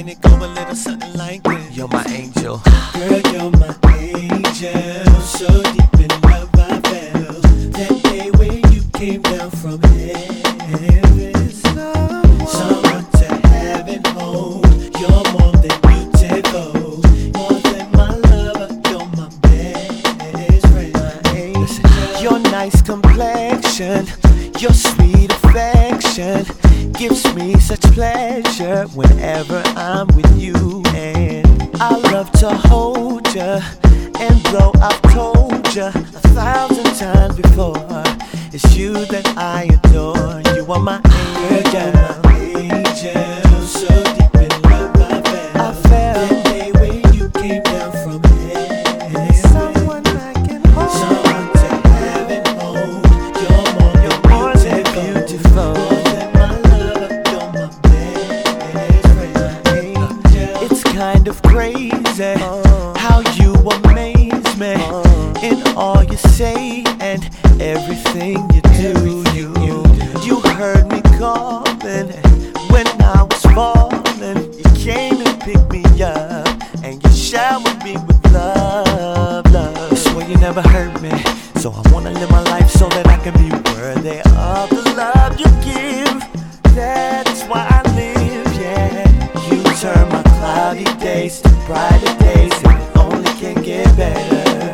and it go a little something like this. You're my angel. Girl, you're my angel. So deep in love I fell that day when you came down from heaven. Someone to have and hold. You're more than beautiful, more than my lover. You're my best friend, my angel. Listen, your nice complexion, your sweet affection gives me such pleasure whenever I'm with you. And I love to hold ya, and though I've told ya 1,000 times before, it's you that I adore. You are my angel. Girl, my angel. So deep in love I fell that day when you came down from heaven. Someone I can hold, someone to have and hold. You're more than beautiful, more than my lover. You're my best friend. it's kind of crazy how you amaze me in all you say and everything you do. You heard me calling when I was falling. You came and picked me up and you showered me with love. I swear you never hurt me, so I wanna live my life so that I can be worthy of the love you give. That's why I live, yeah. You turn my cloudy days to brighter days, and it only can get better.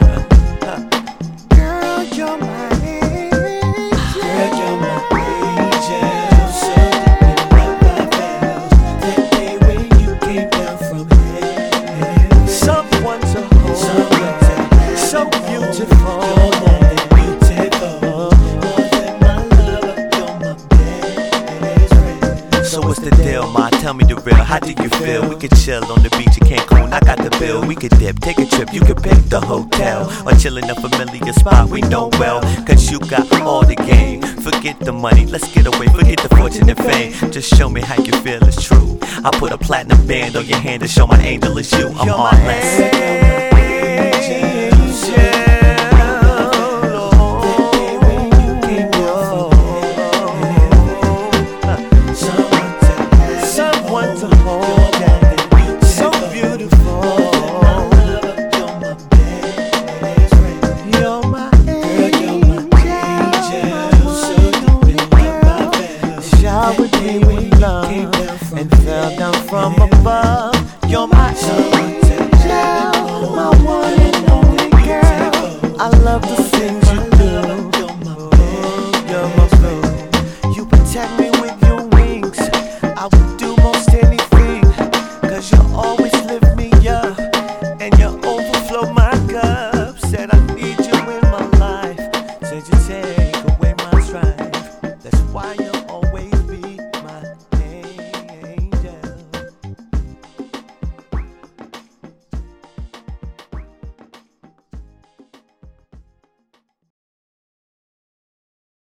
Girl, you're my angel. Girl, you're my angel. So deep in love I fell that day when you came down from heaven. Someone to hold, Someone to have so and hold. beautiful. You're more than beautiful, more than my lover. You're my best friend. So what's the deal, ma? Tell me the real. How do you feel? We could chill on the beach in Cancun. I got the bill. We could dip, take a trip. You could pick the hotel or chill in a familiar spot we know well. Cause you got all the game. Forget the money, let's get away. Forget the fortune and fame. Just show me how you feel is true. I put a platinum band on your hand to show my angel is you. I'm all that. Someone to hold, so beautiful. You're my showered me with love and fell down from above. You're my angel, my one and only girl. I love the things you do. You're my boo. You protect me with your wings. I would do most anything, cause you always lift me up and you overflow my cup. Said I need you in my life, said you take away my strife. That's why you're